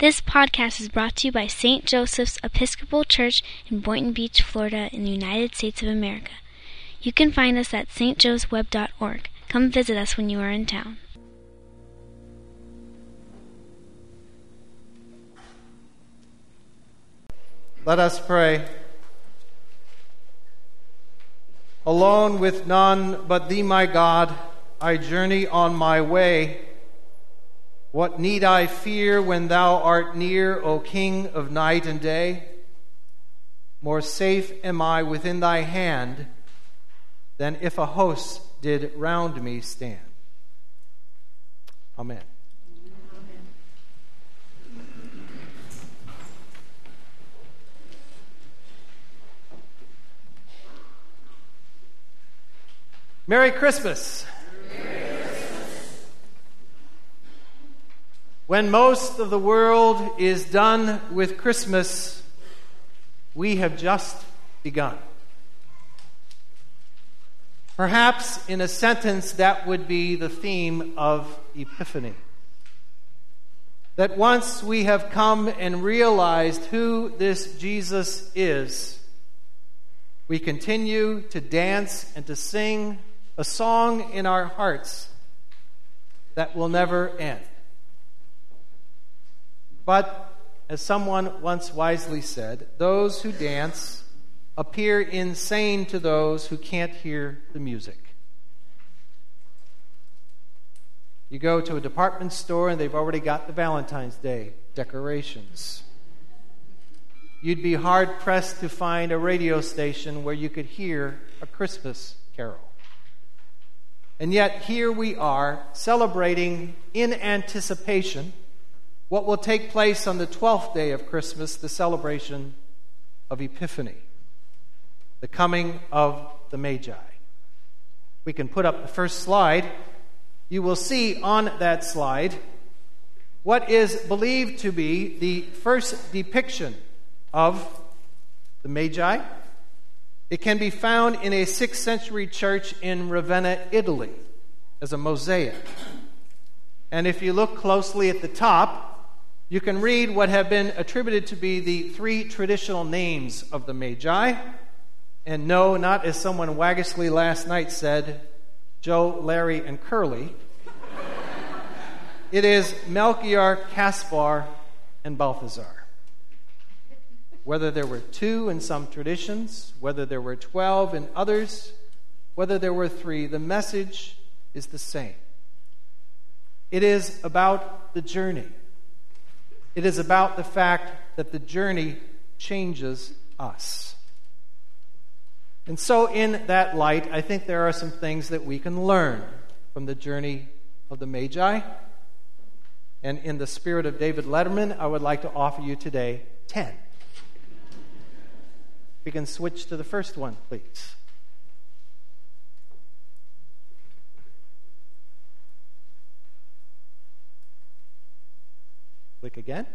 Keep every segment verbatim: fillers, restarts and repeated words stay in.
This podcast is brought to you by Saint Joseph's Episcopal Church in Boynton Beach, Florida, in the United States of America. You can find us at s t joes web dot org. Come visit us when you are in town. Let us pray. Alone with none but Thee, my God, I journey on my way. What need I fear when Thou art near, O King of night and day? More safe am I within Thy hand than if a host did round me stand. Amen. Merry Christmas. Merry Christmas. When most of the world is done with Christmas, we have just begun. Perhaps in a sentence that would be the theme of Epiphany. That once we have come and realized who this Jesus is, we continue to dance and to sing a song in our hearts that will never end. But, as someone once wisely said, those who dance appear insane to those who can't hear the music. You go to a department store and they've already got the Valentine's Day decorations. You'd be hard-pressed to find a radio station where you could hear a Christmas carol. And yet here we are celebrating in anticipation what will take place on the twelfth day of Christmas, the celebration of Epiphany, the coming of the Magi. We can put up the first slide. You will see on that slide what is believed to be the first depiction of the Magi. It can be found in a sixth century church in Ravenna, Italy, as a mosaic. And if you look closely at the top, you can read what have been attributed to be the three traditional names of the Magi. And no, not as someone waggishly last night said, Joe, Larry, and Curly. It is Melchior, Caspar, and Balthazar. Whether there were two in some traditions, whether there were twelve in others, whether there were three, the message is the same. It is about the journey. It is about the fact that the journey changes us. And so in that light, I think there are some things that we can learn from the journey of the Magi. And in the spirit of David Letterman, I would like to offer you today ten. We can switch to the first one, please. Click again.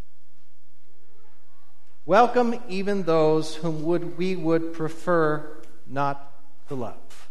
Welcome even those whom would we would prefer not to love.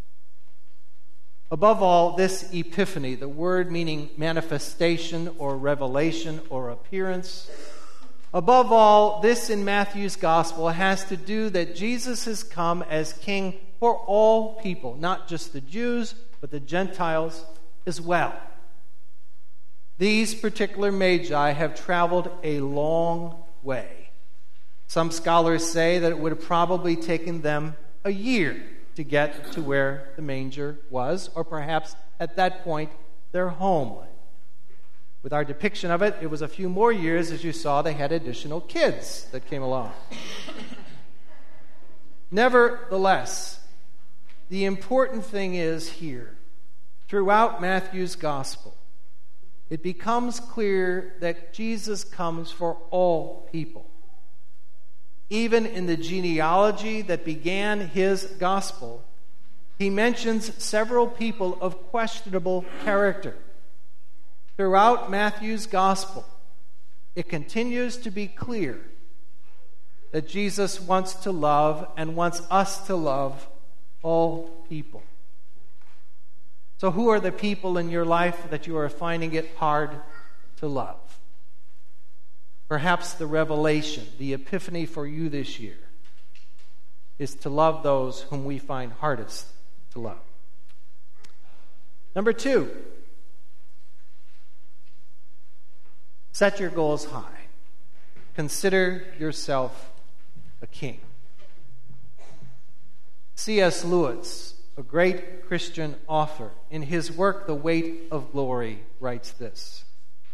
Above all, this epiphany, the word meaning manifestation or revelation or appearance, above all, this in Matthew's gospel has to do that Jesus has come as king for all people, not just the Jews, but the Gentiles as well. These particular Magi have traveled a long way. Some scholars say that it would have probably taken them a year to get to where the manger was, or perhaps at that point, their homeland. With our depiction of it, it was a few more years. As you saw, they had additional kids that came along. Nevertheless, the important thing is here, throughout Matthew's gospel, it becomes clear that Jesus comes for all people. Even in the genealogy that began his gospel, he mentions several people of questionable character. Throughout Matthew's gospel, it continues to be clear that Jesus wants to love and wants us to love all people. So who are the people in your life that you are finding it hard to love? Perhaps the revelation, the epiphany for you this year is to love those whom we find hardest to love. Number two, set your goals high. Consider yourself a king. C S Lewis, a great Christian author, in his work, The Weight of Glory, writes this: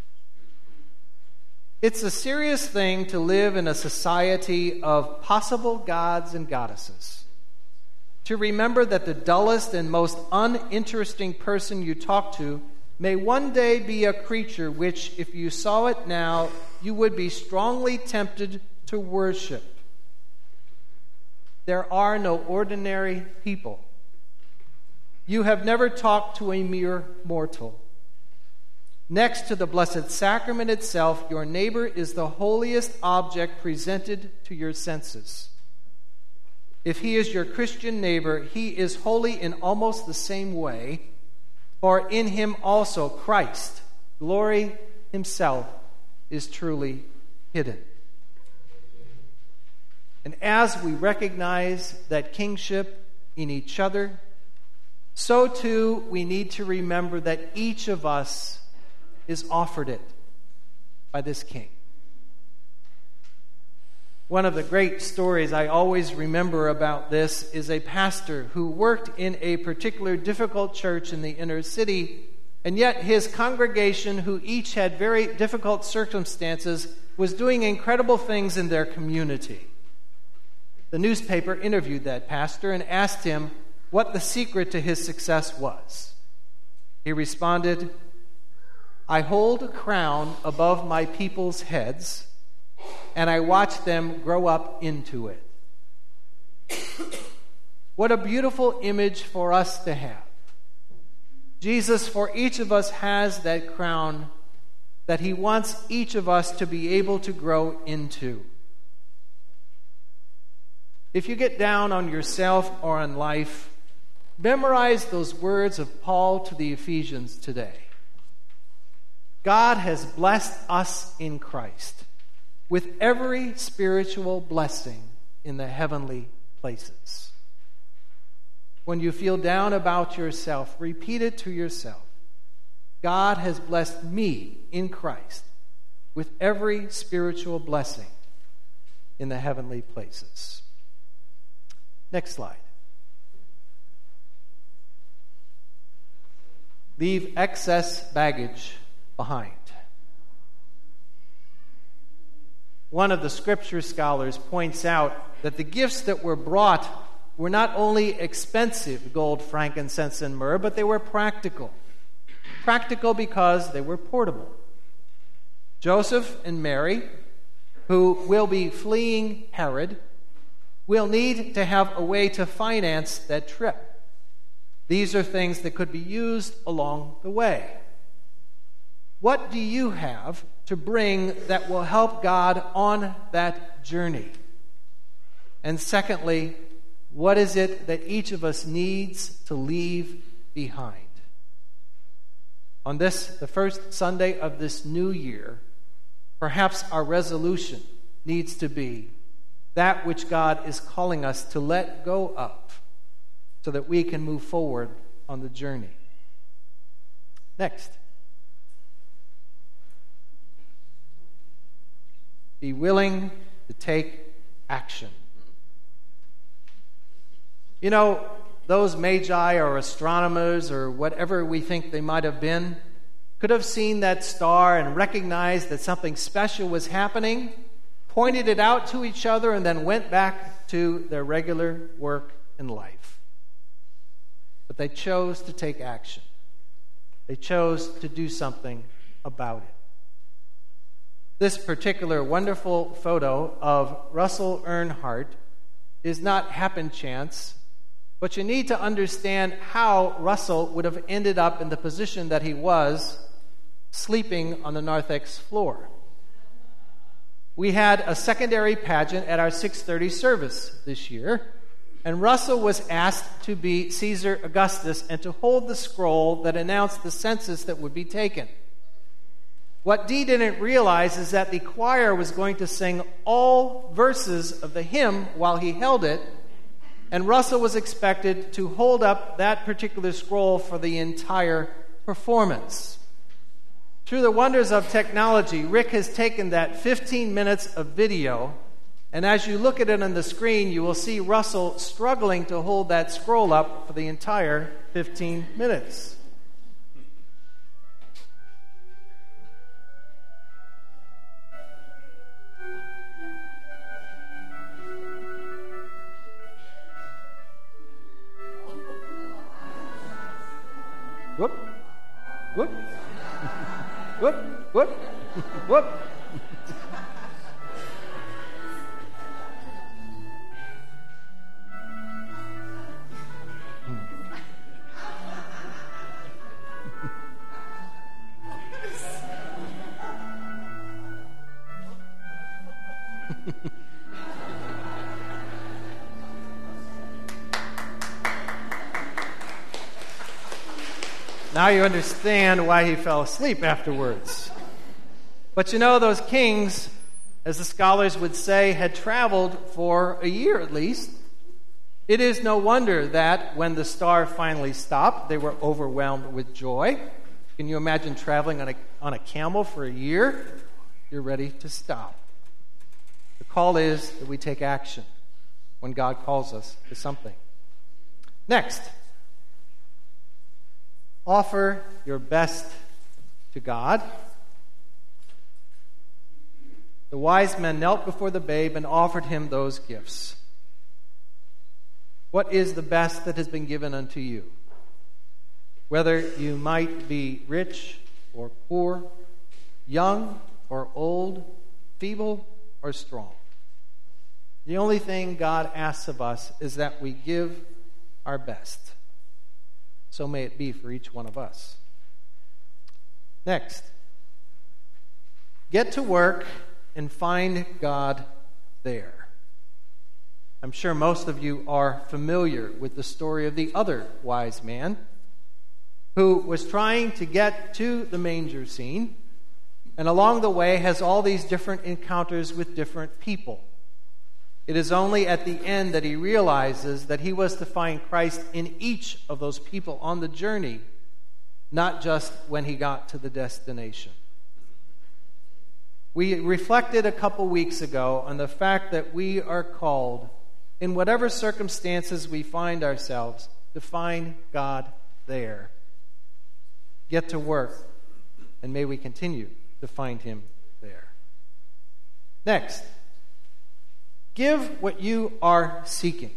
"It's a serious thing to live in a society of possible gods and goddesses. To remember that the dullest and most uninteresting person you talk to may one day be a creature which, if you saw it now, you would be strongly tempted to worship. There are no ordinary people. You have never talked to a mere mortal. Next to the Blessed Sacrament itself, your neighbor is the holiest object presented to your senses. If he is your Christian neighbor, he is holy in almost the same way, for in him also Christ, glory himself, is truly hidden." And as we recognize that kingship in each other, so too we need to remember that each of us is offered it by this king. One of the great stories I always remember about this is a pastor who worked in a particular difficult church in the inner city, and yet his congregation, who each had very difficult circumstances, was doing incredible things in their community. The newspaper interviewed that pastor and asked him what the secret to his success was. He responded, "I hold a crown above my people's heads, and I watch them grow up into it." What a beautiful image for us to have. Jesus, for each of us, has that crown that he wants each of us to be able to grow into. If you get down on yourself or on life, memorize those words of Paul to the Ephesians today. God has blessed us in Christ with every spiritual blessing in the heavenly places. When you feel down about yourself, repeat it to yourself. God has blessed me in Christ with every spiritual blessing in the heavenly places. Next slide. Leave excess baggage behind. One of the scripture scholars points out that the gifts that were brought were not only expensive, gold, frankincense, and myrrh, but they were practical. Practical because they were portable. Joseph and Mary, who will be fleeing Herod, will need to have a way to finance that trip. These are things that could be used along the way. What do you have to bring that will help God on that journey? And secondly, what is it that each of us needs to leave behind? On this, the first Sunday of this new year, perhaps our resolution needs to be that which God is calling us to let go of so that we can move forward on the journey. Next. Be willing to take action. You know, those magi or astronomers or whatever we think they might have been could have seen that star and recognized that something special was happening, pointed it out to each other, and then went back to their regular work in life. But they chose to take action. They chose to do something about it. This particular wonderful photo of Russell Earnhardt is not happen chance, but you need to understand how Russell would have ended up in the position that he was, sleeping on the narthex floor. We had a secondary pageant at our six thirty service this year, and Russell was asked to be Caesar Augustus and to hold the scroll that announced the census that would be taken. What Dee didn't realize is that the choir was going to sing all verses of the hymn while he held it, and Russell was expected to hold up that particular scroll for the entire performance. Through the wonders of technology, Rick has taken that fifteen minutes of video, and as you look at it on the screen, you will see Russell struggling to hold that scroll up for the entire fifteen minutes. Whoop, whoop, whoop, whoop, whoop. Now you understand why he fell asleep afterwards. But you know, those kings, as the scholars would say, had traveled for a year at least. It is no wonder that when the star finally stopped, they were overwhelmed with joy. Can you imagine traveling on a, on a camel for a year? You're ready to stop. The call is that we take action when God calls us to something. Next. Offer your best to God. The wise men knelt before the babe and offered him those gifts. What is the best that has been given unto you? Whether you might be rich or poor, young or old, feeble or strong. The only thing God asks of us is that we give our best. So may it be for each one of us. Next, get to work and find God there. I'm sure most of you are familiar with the story of the other wise man who was trying to get to the manger scene, and along the way has all these different encounters with different people. It is only at the end that he realizes that he was to find Christ in each of those people on the journey, not just when he got to the destination. We reflected a couple weeks ago on the fact that we are called, in whatever circumstances we find ourselves, to find God there. Get to work, and may we continue to find him there. Next. Give what you are seeking.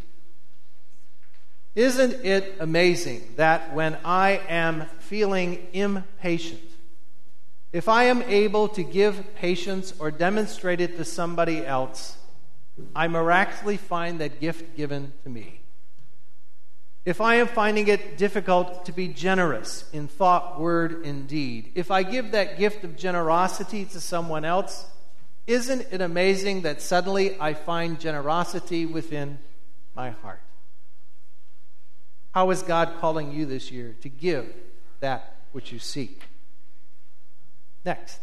Isn't it amazing that when I am feeling impatient, if I am able to give patience or demonstrate it to somebody else, I miraculously find that gift given to me. If I am finding it difficult to be generous in thought, word, and deed, if I give that gift of generosity to someone else, isn't it amazing that suddenly I find generosity within my heart? How is God calling you this year to give that which you seek? Next.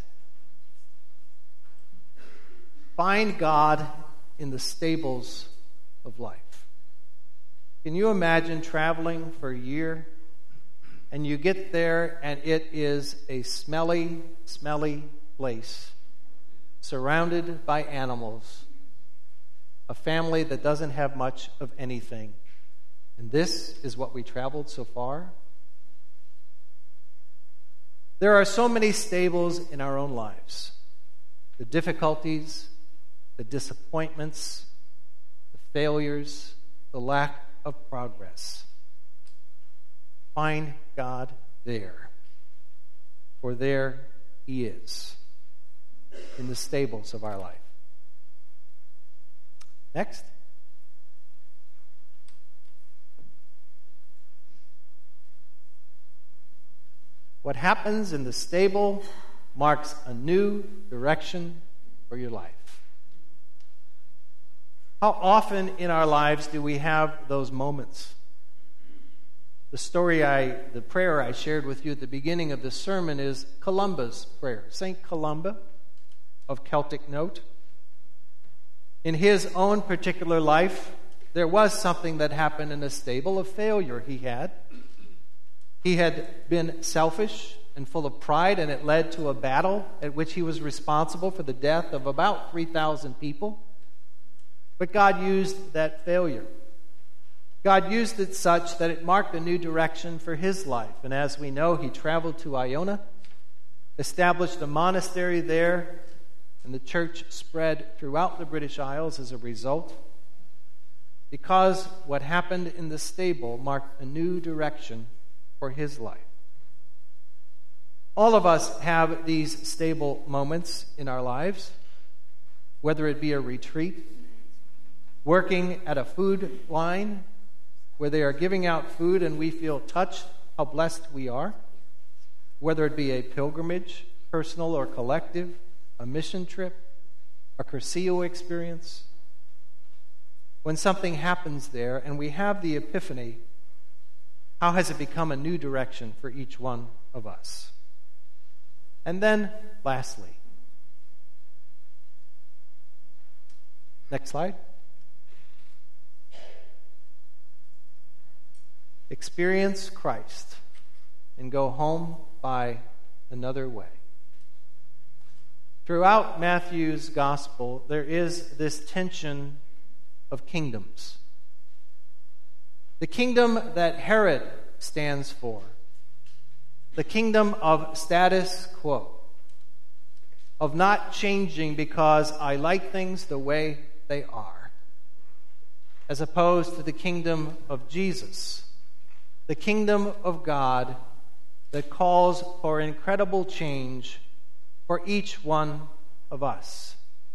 Find God in the stables of life. Can you imagine traveling for a year and you get there and it is a smelly, smelly place, surrounded by animals, a family that doesn't have much of anything. And this is what we traveled so far? There are so many stables in our own lives. The difficulties, the disappointments, the failures, the lack of progress. Find God there, for there he is, in the stables of our life. Next. What happens in the stable marks a new direction for your life. How often in our lives do we have those moments The story I, the prayer I shared with you at the beginning of the sermon is Columba's prayer. Saint Columba of Celtic note. In his own particular life, there was something that happened in a stable, a failure he had. He had been selfish and full of pride, and it led to a battle at which he was responsible for the death of about three thousand people. But God used that failure. God used it such that it marked a new direction for his life. And as we know, he traveled to Iona, established a monastery there, and the church spread throughout the British Isles as a result. Because what happened in the stable marked a new direction for his life. All of us have these stable moments in our lives, whether it be a retreat, working at a food line where they are giving out food and we feel touched how blessed we are, whether it be a pilgrimage, personal or collective, a mission trip, a Cursillo experience. When something happens there and we have the epiphany, how has it become a new direction for each one of us? And then, lastly, next slide. Experience Christ and go home by another way. Throughout Matthew's gospel, there is this tension of kingdoms. The kingdom that Herod stands for, the kingdom of status quo, of not changing because I like things the way they are, as opposed to the kingdom of Jesus, the kingdom of God that calls for incredible change for each one of us.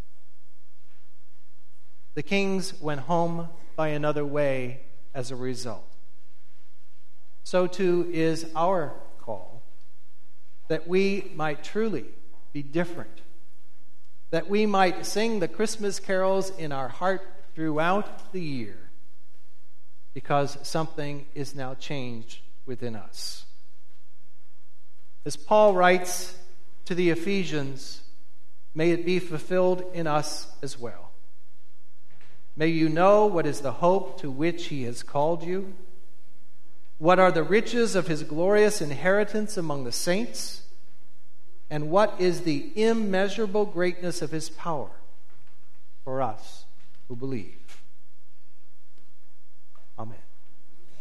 The kings went home by another way as a result. So too is our call, that we might truly be different, that we might sing the Christmas carols in our heart throughout the year, because something is now changed within us. As Paul writes to the Ephesians, may it be fulfilled in us as well. May you know what is the hope to which he has called you, what are the riches of his glorious inheritance among the saints, and what is the immeasurable greatness of his power for us who believe. Amen.